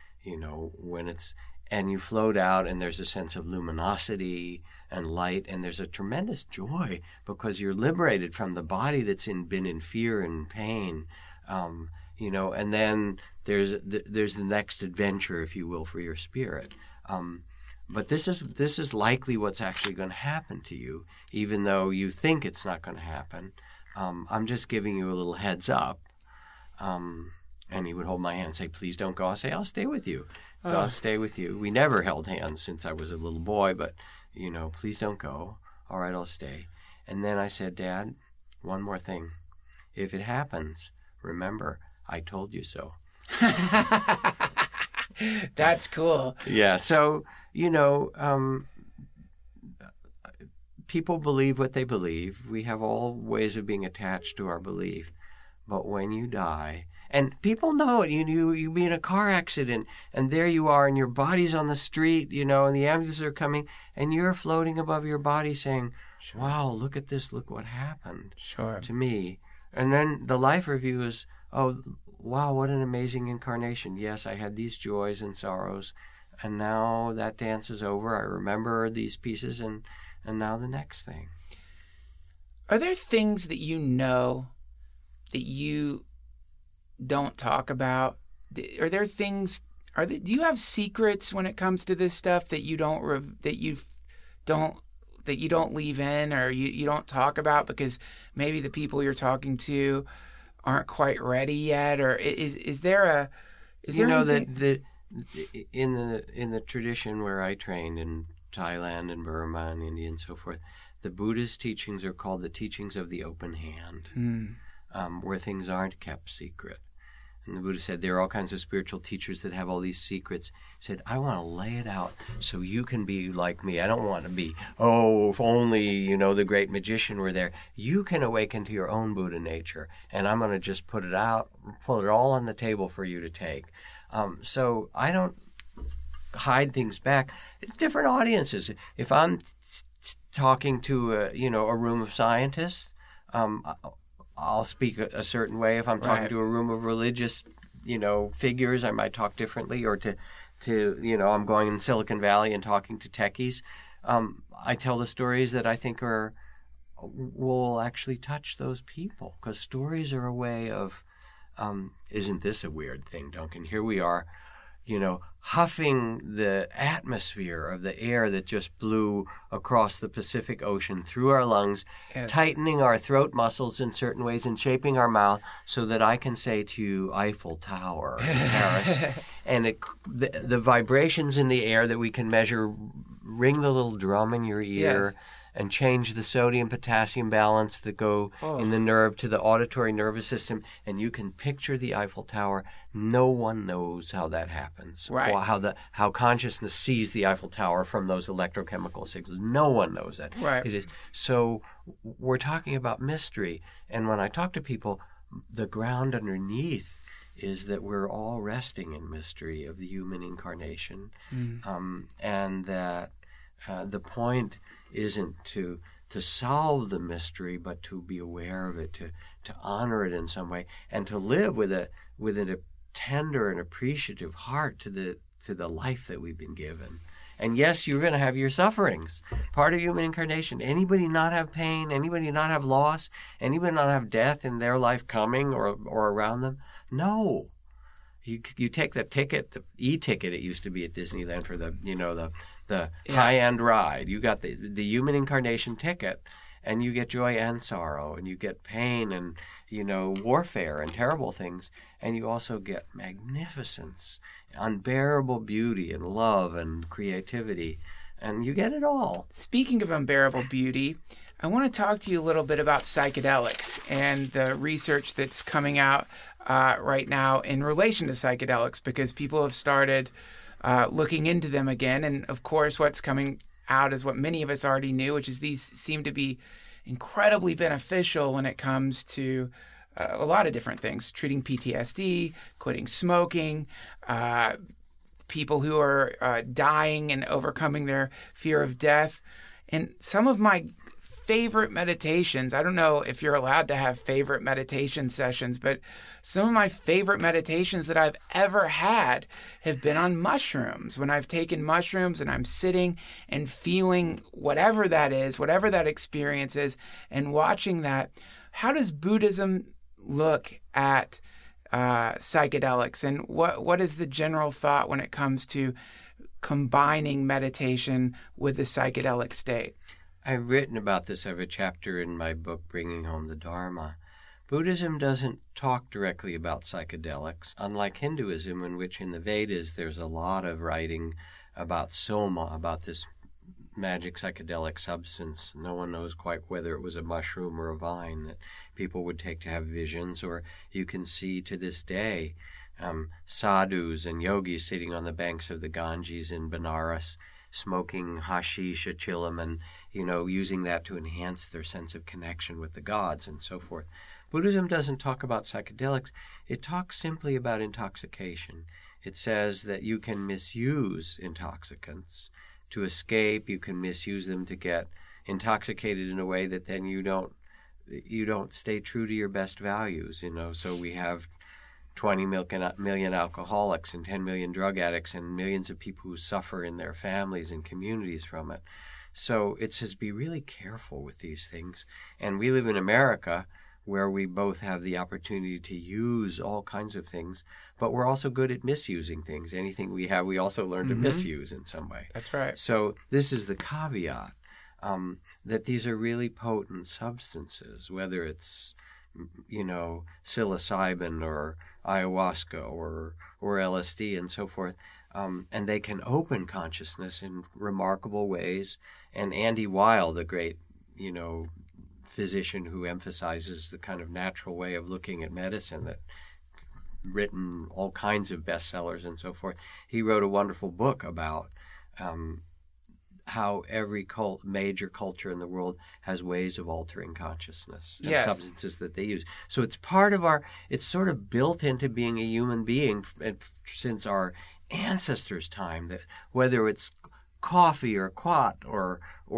and you float out, and there's a sense of luminosity and light, and there's a tremendous joy because you're liberated from the body that's been in fear and pain, and then there's the next adventure, if you will, for your spirit. But this is likely what's actually going to happen to you, even though you think it's not going to happen. I'm just giving you a little heads up. And he would hold my hand and say, please don't go. I'll say, I'll stay with you. So I'll stay with you. We never held hands since I was a little boy, but, please don't go. All right, I'll stay. And then I said, Dad, one more thing. If it happens, remember, I told you so. That's cool. Yeah. So, people believe what they believe. We have all ways of being attached to our belief. But when you die, and people know it, you be in a car accident, and there you are, and your body's on the street, and the ambulances are coming, and you're floating above your body saying, sure. Wow, look at this, look what happened to me. And then the life review is, oh, wow, what an amazing incarnation. Yes, I had these joys and sorrows, and now that dance is over. I remember these pieces, and now the next thing. Are there things that that you don't talk about? Are there things? Do you have secrets when it comes to this stuff that you don't leave in, or you don't talk about because maybe the people you're talking to aren't quite ready yet? Or is there that in the tradition where I trained in Thailand and Burma and India and so forth, the Buddha's teachings are called the teachings of the open hand. Where things aren't kept secret. And the Buddha said there are all kinds of spiritual teachers that have all these secrets. He said, I want to lay it out so you can be like me. I don't want to be, if only, the great magician were there. You can awaken to your own Buddha nature, and I'm going to just put it all on the table for you to take. So I don't hide things back. It's different audiences. If I'm talking to a room of scientists, I'll speak a certain way. If I'm talking to a room of religious, figures, I might talk differently. Or to I'm going in Silicon Valley and talking to techies. I tell the stories that I think will actually touch those people, because stories are a way of. Isn't this a weird thing, Duncan? Here we are, huffing the atmosphere of the air that just blew across the Pacific Ocean through our lungs, yes. Tightening our throat muscles in certain ways and shaping our mouth so that I can say to you, Eiffel Tower in Paris. And the vibrations in the air that we can measure ring the little drum in your ear. Yes. And change the sodium-potassium balance that go in the nerve to the auditory nervous system, and you can picture the Eiffel Tower. No one knows how that happens, right? Or how consciousness sees the Eiffel Tower from those electrochemical signals. No one knows that. Right. It is so. We're talking about mystery, and when I talk to people, the ground underneath is that we're all resting in mystery of the human incarnation, and that the point isn't to solve the mystery, but to be aware of it, to honor it in some way, and to live with a tender and appreciative heart to the life that we've been given. And yes, you're going to have your sufferings. Part of human incarnation. Anybody not have pain? Anybody not have loss? Anybody not have death in their life coming or around them? No. You take the ticket, the e-ticket it used to be at Disneyland for the high-end ride. You got the human incarnation ticket, and you get joy and sorrow, and you get pain and, warfare and terrible things, and you also get magnificence, unbearable beauty and love and creativity, and you get it all. Speaking of unbearable beauty, I want to talk to you a little bit about psychedelics and the research that's coming out right now in relation to psychedelics, because people have started looking into them again. And of course, what's coming out is what many of us already knew, which is these seem to be incredibly beneficial when it comes to a lot of different things: treating PTSD, quitting smoking, people who are dying and overcoming their fear of death. And some of my favorite meditations, I don't know if you're allowed to have favorite meditation sessions, but some of my favorite meditations that I've ever had have been on mushrooms. When I've taken mushrooms and I'm sitting and feeling whatever that is, whatever that experience is, and watching that. How does Buddhism look at psychedelics, and what is the general thought when it comes to combining meditation with the psychedelic state? I've written about this. I have a chapter in my book, Bringing Home the Dharma. Buddhism doesn't talk directly about psychedelics, unlike Hinduism, in which in the Vedas there's a lot of writing about soma, about this magic psychedelic substance. No one knows quite whether it was a mushroom or a vine that people would take to have visions, or you can see to this day sadhus and yogis sitting on the banks of the Ganges in Benares, smoking hashish, a chilam, and using that to enhance their sense of connection with the gods and so forth. Buddhism doesn't talk about psychedelics. It talks simply about intoxication. It says that you can misuse intoxicants to escape. You can misuse them to get intoxicated in a way that then you don't stay true to your best values. So we have 20 million alcoholics and 10 million drug addicts and millions of people who suffer in their families and communities from it. So it says be really careful with these things. And we live in America, where we both have the opportunity to use all kinds of things, but we're also good at misusing things. Anything we have, we also learn to misuse in some way. That's right. So this is the caveat, that these are really potent substances, whether it's, psilocybin or ayahuasca or LSD and so forth, and they can open consciousness in remarkable ways. And Andy Weil, the great, physician who emphasizes the kind of natural way of looking at medicine, that written all kinds of bestsellers and so forth. He wrote a wonderful book about how every major culture in the world has ways of altering consciousness and substances that they use. So it's it's sort of built into being a human being since our ancestors' time, that whether it's coffee or quat or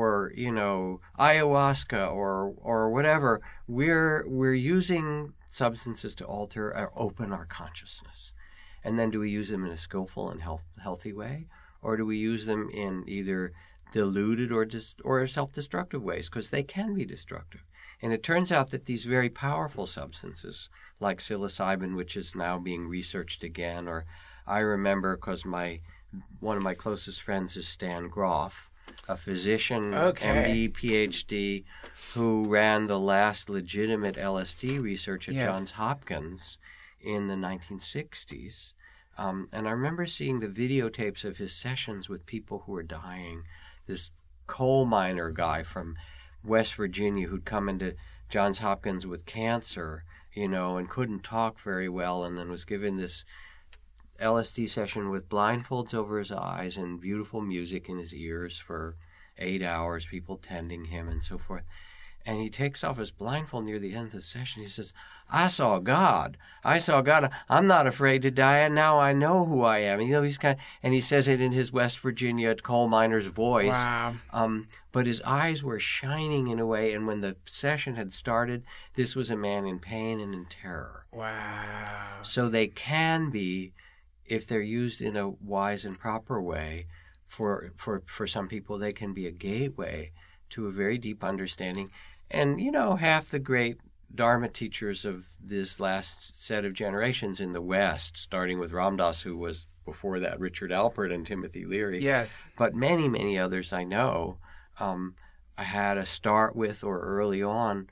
ayahuasca or whatever, we're using substances to alter or open our consciousness. And then do we use them in a skillful and healthy way, or do we use them in either diluted or self-destructive ways? Because they can be destructive. And it turns out that these very powerful substances, like psilocybin, which is now being researched again, or I remember because one of my closest friends is Stan Grof, a physician, MD, PhD, who ran the last legitimate LSD research at Johns Hopkins in the 1960s. And I remember seeing the videotapes of his sessions with people who were dying. This coal miner guy from West Virginia who'd come into Johns Hopkins with cancer, and couldn't talk very well, and then was given this LSD session with blindfolds over his eyes and beautiful music in his ears for 8 hours, people tending him and so forth. And he takes off his blindfold near the end of the session. He says, I saw God. I'm not afraid to die, and now I know who I am. And he says it in his West Virginia coal miner's voice. Wow. But his eyes were shining in a way, and when the session had started, this was a man in pain and in terror. Wow. So they can be, if they're used in a wise and proper way, for some people, they can be a gateway to a very deep understanding. And, half the great Dharma teachers of this last set of generations in the West, starting with Ram Dass, who was before that Richard Alpert and Timothy Leary. Yes. But many, many others I know, I had to start with or early on,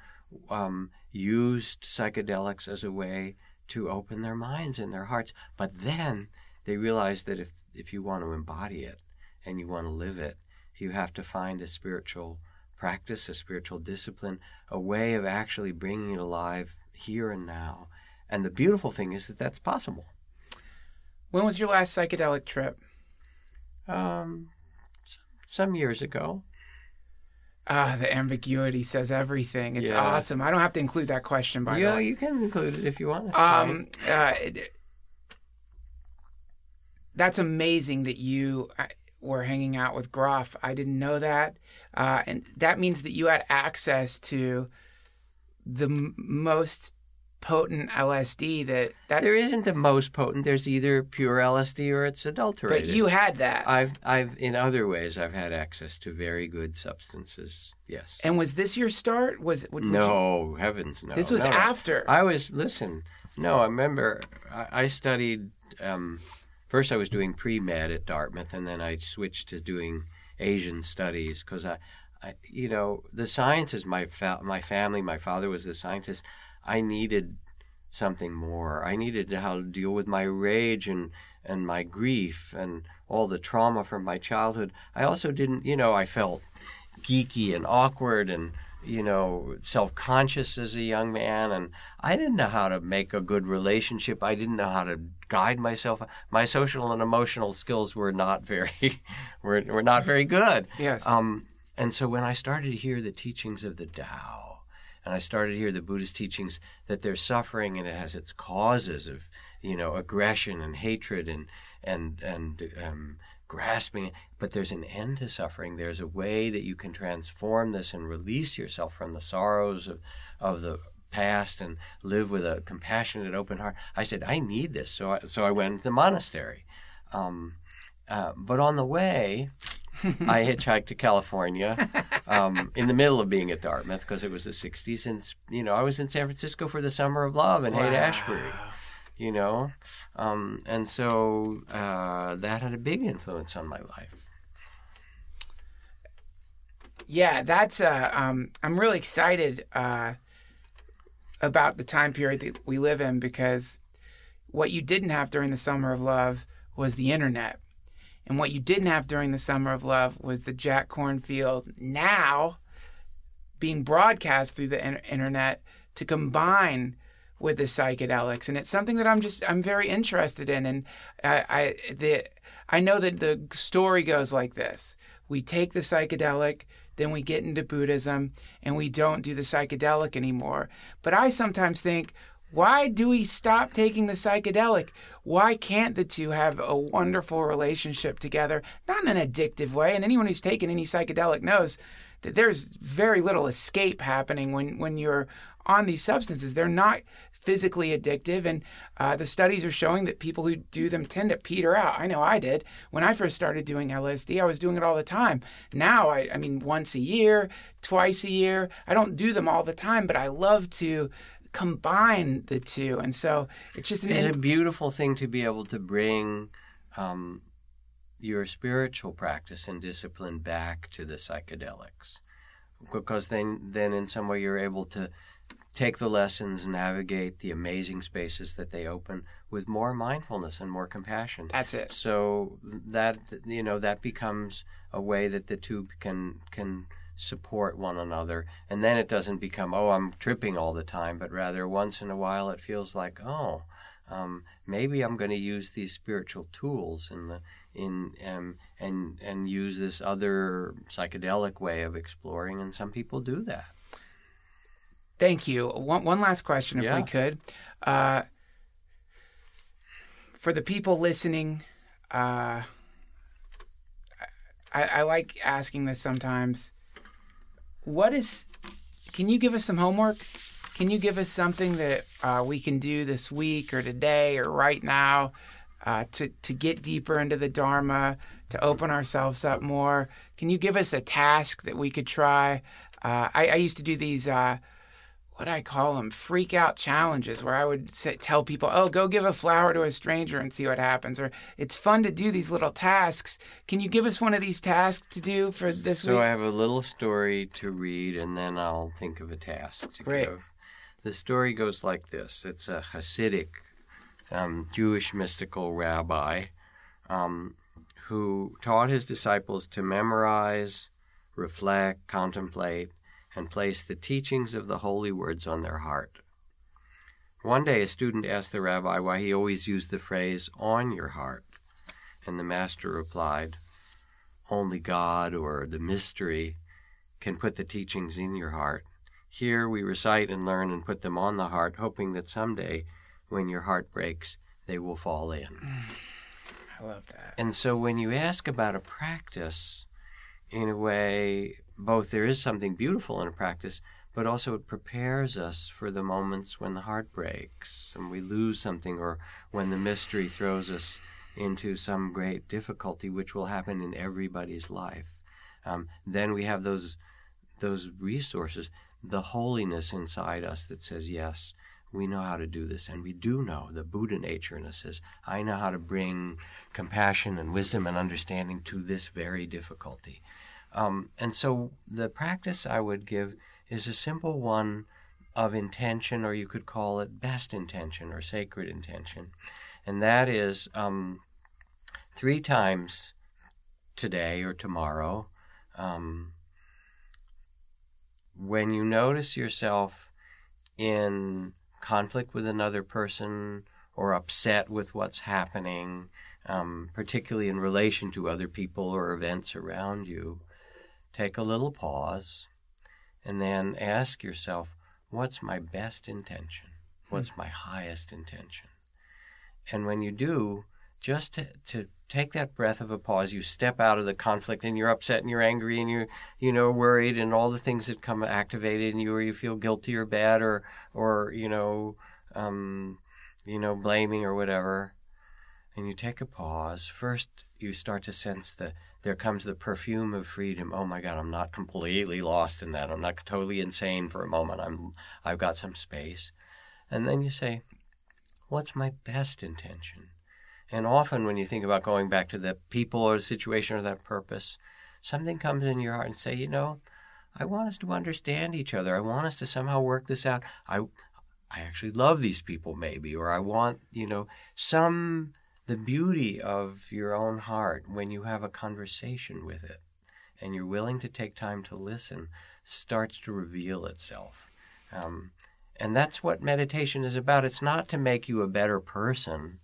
used psychedelics as a way to open their minds and their hearts. But then they realized that if you want to embody it and you want to live it, you have to find a spiritual practice, a spiritual discipline, a way of actually bringing it alive here and now. And the beautiful thing is that that's possible. When was your last psychedelic trip? Some years ago. The ambiguity says everything. It's awesome. I don't have to include that question, by the way. Yeah, you can include it if you want. That's amazing that you were hanging out with Grof. I didn't know that. And that means that you had access to the most potent LSD that there isn't the most potent. There's either pure LSD or it's adulterated. But you had that. I've in other ways I've had access to very good substances. Yes. And was this your start? No, heavens no. This was after. I remember I studied. First, I was doing pre-med at Dartmouth, and then I switched to doing Asian studies because the sciences, my family, my father was the scientist. I needed something more. I needed how to deal with my rage and my grief and all the trauma from my childhood. I also didn't, I felt geeky and awkward and, self-conscious as a young man. And I didn't know how to make a good relationship. I didn't know how to guide myself. My social and emotional skills were not very, were not very good. Yes. And so when I started to hear the teachings of the Tao, and I started to hear the Buddhist teachings that there's suffering and it has its causes of, aggression and hatred and grasping, but there's an end to suffering. There's a way that you can transform this and release yourself from the sorrows of the past and live with a compassionate, open heart. I said, I need this. So I went to the monastery. But on the way, I hitchhiked to California in the middle of being at Dartmouth because it was the 60s. And, I was in San Francisco for the Summer of Love in Haight-Ashbury. And so that had a big influence on my life. Yeah, that's. I'm really excited about the time period that we live in, because what you didn't have during the Summer of Love was the internet, and what you didn't have during the Summer of Love was the Jack Kornfield now being broadcast through the internet to combine with the psychedelics. And it's something that I'm very interested in. And I know that the story goes like this. We take the psychedelic, then we get into Buddhism, and we don't do the psychedelic anymore. But I sometimes think, why do we stop taking the psychedelic? Why can't the two have a wonderful relationship together? Not in an addictive way. And anyone who's taken any psychedelic knows that there's very little escape happening when you're on these substances. They're not physically addictive, and the studies are showing that people who do them tend to peter out. I know I did. When I first started doing LSD, I was doing it all the time. Now, I mean, once a year, twice a year. I don't do them all the time, but I love to combine the two. And so it's just it's a beautiful thing to be able to bring your spiritual practice and discipline back to the psychedelics, because then in some way you're able to take the lessons, navigate the amazing spaces that they open with more mindfulness and more compassion. That's it. So that that becomes a way that the two can support one another, and then it doesn't become, I'm tripping all the time, but rather once in a while it feels like, maybe I'm going to use these spiritual tools and use this other psychedelic way of exploring, and some people do that. Thank you. One last question, if we could. For the people listening, I like asking this sometimes. Can you give us some homework? Can you give us something that we can do this week or today or right now to get deeper into the Dharma, to open ourselves up more? Can you give us a task that we could try? I used to do these what I call them, freak out challenges, where I would tell people, go give a flower to a stranger and see what happens. Or it's fun to do these little tasks. Can you give us one of these tasks to do for this week? So I have a little story to read, and then I'll think of a task to give. The story goes like this. It's a Hasidic Jewish mystical rabbi who taught his disciples to memorize, reflect, contemplate, and place the teachings of the holy words on their heart. One day a student asked the rabbi why he always used the phrase, on your heart. And the master replied, only God or the mystery can put the teachings in your heart. Here we recite and learn and put them on the heart, hoping that someday when your heart breaks, they will fall in. I love that. And so when you ask about a practice, in a way, both there is something beautiful in a practice, but also it prepares us for the moments when the heart breaks and we lose something, or when the mystery throws us into some great difficulty, which will happen in everybody's life. Then we have those resources, the holiness inside us that says, yes, we know how to do this, and we do know. The Buddha nature in us says, I know how to bring compassion and wisdom and understanding to this very difficulty. And so the practice I would give is a simple one of intention, or you could call it best intention or sacred intention. And that is 3 times today or tomorrow, when you notice yourself in conflict with another person or upset with what's happening, particularly in relation to other people or events around you, take a little pause and then ask yourself, what's my best intention? What's my highest intention? And when you do, just to take that breath of a pause, you step out of the conflict and you're upset and you're angry and you're worried and all the things that come activated in you, or you feel guilty or bad or blaming or whatever. And you take a pause. First, you start to sense there comes the perfume of freedom. Oh my God, I'm not completely lost in that. I'm not totally insane for a moment. I've got some space. And then you say, what's my best intention? And often when you think about going back to the people or the situation or that purpose, something comes in your heart and say, I want us to understand each other. I want us to somehow work this out. I actually love these people maybe, or I want, the beauty of your own heart when you have a conversation with it and you're willing to take time to listen starts to reveal itself. And that's what meditation is about. It's not to make you a better person.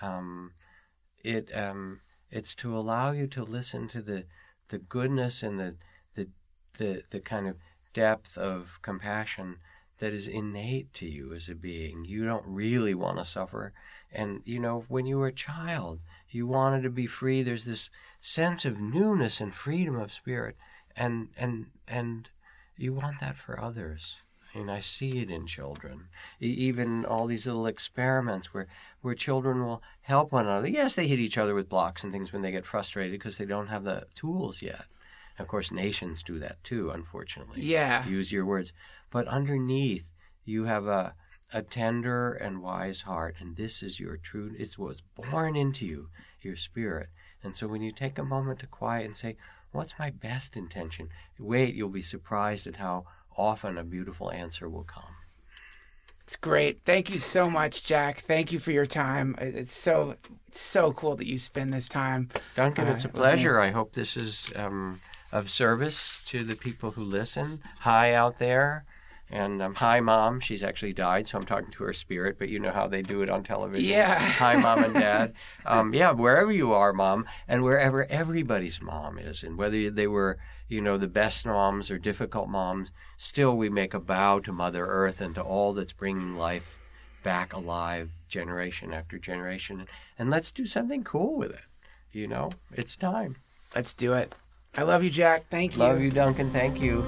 It's to allow you to listen to the goodness and the kind of depth of compassion that is innate to you as a being. You don't really want to suffer. And, when you were a child, you wanted to be free. There's this sense of newness and freedom of spirit. And you want that for others. I see it in children. Even all these little experiments where children will help one another. Yes, they hit each other with blocks and things when they get frustrated because they don't have the tools yet. Of course, nations do that too, unfortunately. Yeah. Use your words. But underneath, you have a tender and wise heart, and this is your true, it was born into you, your spirit. And so when you take a moment to quiet and say, what's my best intention? Wait, you'll be surprised at how often a beautiful answer will come. It's great. Thank you so much, Jack. Thank you for your time. It's so cool that you spend this time. Duncan, it's a pleasure. I hope this is of service to the people who listen. Hi out there. And hi, Mom. She's actually died, so I'm talking to her spirit, but you know how they do it on television. Yeah. Hi, Mom and Dad. Wherever you are, Mom, and wherever everybody's mom is, and whether they were, the best moms or difficult moms, still we make a bow to Mother Earth and to all that's bringing life back alive generation after generation. And let's do something cool with it. It's time. Let's do it. I love you, Jack. Thank you. Love you, Duncan. Thank you.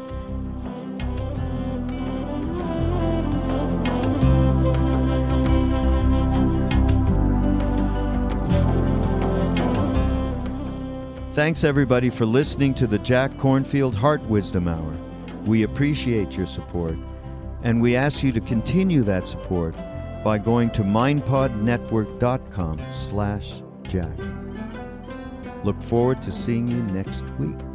Thanks, everybody, for listening to the Jack Kornfield Heart Wisdom Hour. We appreciate your support, and we ask you to continue that support by going to mindpodnetwork.com/Jack. Look forward to seeing you next week.